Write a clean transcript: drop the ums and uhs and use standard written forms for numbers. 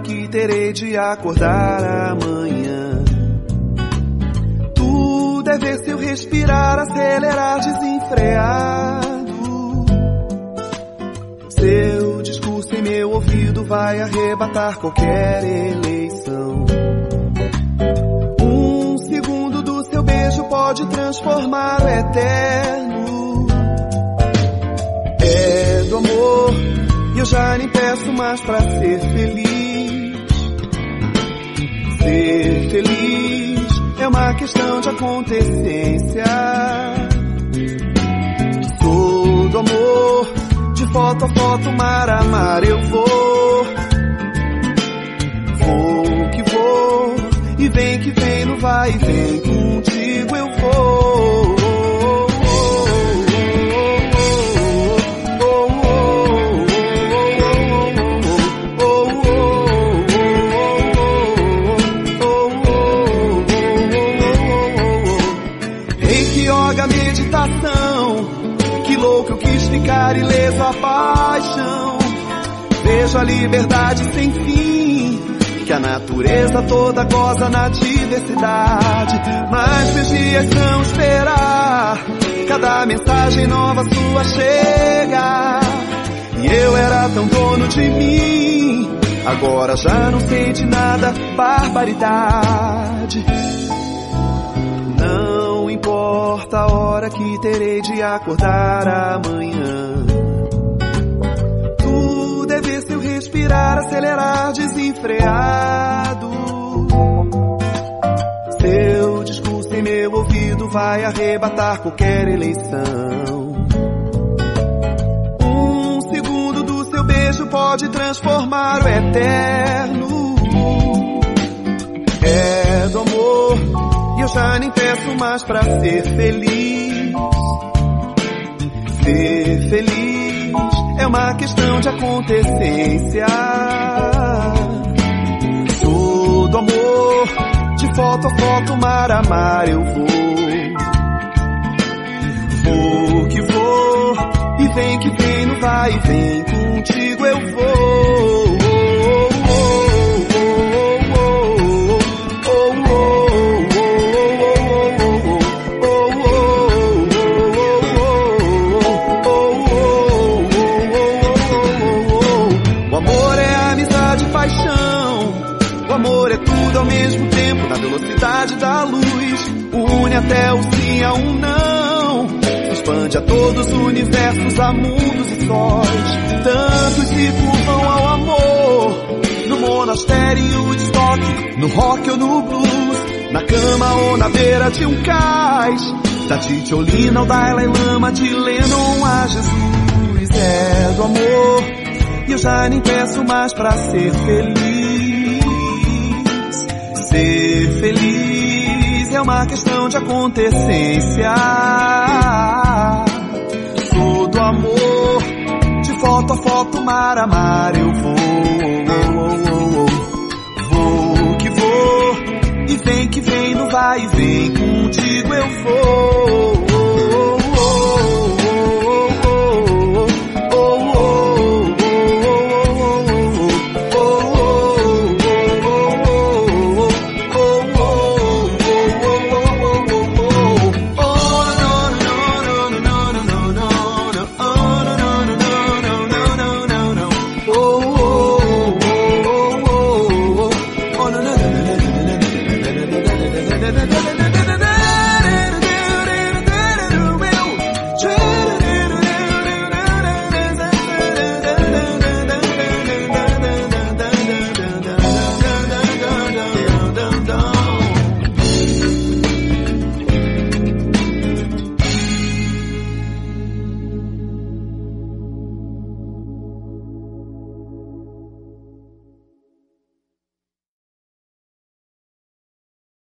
que terei de acordar amanhã. Tudo é ver se eu respirar, acelerar desenfreado. Seu discurso em meu ouvido vai arrebatar qualquer eleição. Um segundo do seu beijo pode transformar o eterno. É do amor e eu já nem peço mais pra ser feliz. Ser feliz é uma questão de acontecência. Sou do amor, de foto a foto, mar a mar eu vou. Vou que vou, e vem que vem, no vai e vem, contigo eu vou. Meditação, que louco eu quis ficar ileso à paixão. Vejo a liberdade sem fim, que a natureza toda goza na diversidade. Mas meus dias são esperar, cada mensagem nova sua chega. E eu era tão dono de mim, agora já não sei de nada, barbaridade. Não importa a hora que terei de acordar amanhã. Tudo é ver se eu respirar, acelerar desenfreado. Seu discurso em meu ouvido vai arrebatar qualquer eleição. Um segundo do seu beijo pode transformar o eterno. É do amor e eu já nem peço mais pra ser feliz. Ser feliz é uma questão de acontecência. Sou do amor, de foto a foto, mar a mar eu vou. Vou que vou, e vem que vem, no vai e vem, contigo eu vou. O amor é tudo ao mesmo tempo, na velocidade da luz. Une até o sim a um não, expande a todos os universos, a mundos e sóis. Tantos se curvam ao amor, no monastério e o estoque, no rock ou no blues, na cama ou na beira de um cais, da Titiolina ao Dalai Lama, de Lennon a Jesus. É do amor e eu já nem peço mais pra ser feliz. Ser feliz é uma questão de acontecência. Sou do amor, de foto a foto, mar a mar eu vou. Vou que vou, e vem que vem, no vai e vem, contigo eu vou.